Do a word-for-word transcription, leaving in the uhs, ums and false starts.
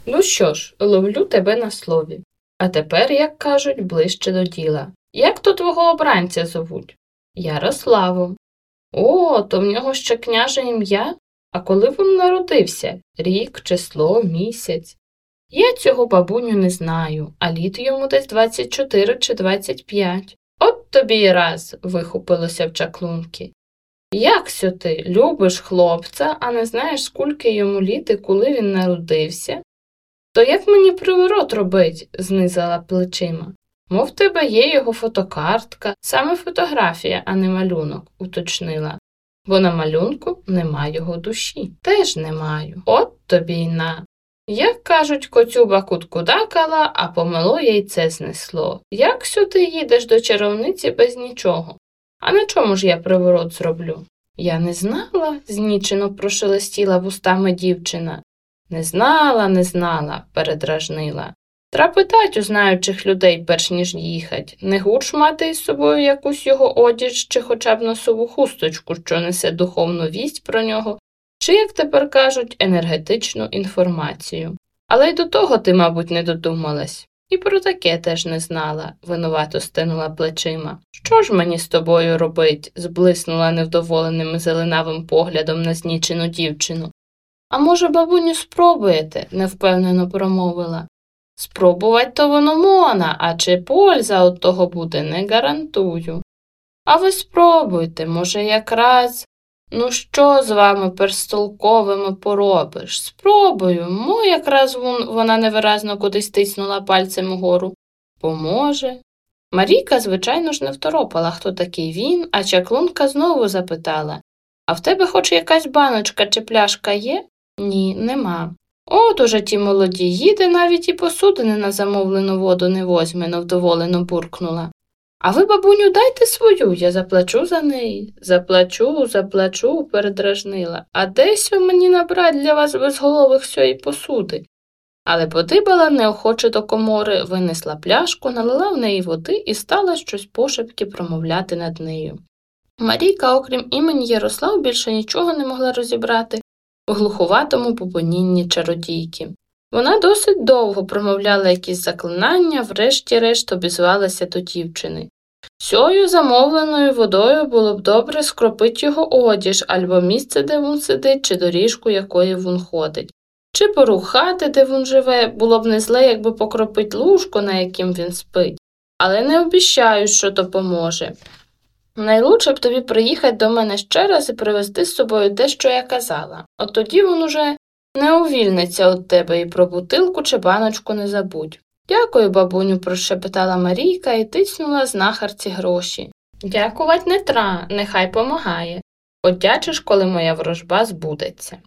Ну що ж, ловлю тебе на слові. А тепер, як кажуть, ближче до діла. Як то твого обранця зовуть? Ярославом. О, то в нього ще княже ім'я? А коли він народився? Рік, число, місяць? Я цього, бабуню, не знаю, а літ йому десь двадцять чотири чи двадцять п'ять. От тобі й раз, вихопилося в чаклунки. Як сьо ти, любиш хлопця, а не знаєш, скільки йому літ і коли він народився? То як мені приворот робить? Знизала плечима. Мов в тебе є його фотокартка, саме фотографія, а не малюнок, уточнила. Бо на малюнку нема його душі. Теж не маю. От тобі й на. Як кажуть, коцюба куткудакала, а помило яйце знесло. Як сюди їдеш до чарівниці без нічого? А на чому ж я приворот зроблю? Я не знала, знічено прошелестіла вустами дівчина. Не знала, не знала, передражнила. Треба питать у знаючих людей, перш ніж їхать. Не гурш мати із собою якусь його одіж чи хоча б носову хусточку, що несе духовну вість про нього, чи, як тепер кажуть, енергетичну інформацію. Але й до того ти, мабуть, не додумалась. І про таке теж не знала, винувато стинула плечима. Що ж мені з тобою робить? Зблиснула невдоволеним зеленавим поглядом на знічену дівчину. А може, бабуню, спробуєте? Невпевнено промовила. Спробувати то воно мона, а чи польза від того буде, не гарантую. А ви спробуйте, може, якраз... Ну що з вами перстолковими поробиш? Спробую, мо якраз вон, вона невиразно кудись тиснула пальцем угору. Поможе. Марійка, звичайно ж, не второпала, хто такий він, а чаклунка знову запитала. А в тебе хоч якась баночка чи пляшка є? Ні, нема. От уже ті молоді, їде навіть і посудини на замовлену воду не возьме, невдоволено буркнула. А ви, бабуню, дайте свою, я заплачу за неї. Заплачу, заплачу, передражнила. А десь мені набрать для вас безголових сьої посуди. Але подибала неохоче до комори, винесла пляшку, налила в неї води і стала щось пошепки промовляти над нею. Марійка, окрім імені Ярослав, більше нічого не могла розібрати у глуховатому бубонінні чародійки. Вона досить довго промовляла якісь заклинання, врешті-решт обізвалася до дівчини. Сьою замовленою водою було б добре скропить його одіж, або місце, де він сидить, чи доріжку, якою він ходить. Чи порух хати, де він живе, було б не зле, якби покропить лужко, на яким він спить. Але не обіщаю, що допоможе. Найлучше б тобі приїхати до мене ще раз і привезти з собою те, що я казала. От тоді він уже не увільниться від тебе і про бутилку чи баночку не забудь. Дякую, бабуню, прошепотала Марійка і тиснула знахарці гроші. Дякувати не тра, нехай помагає. Одячиш, коли моя ворожба збудеться.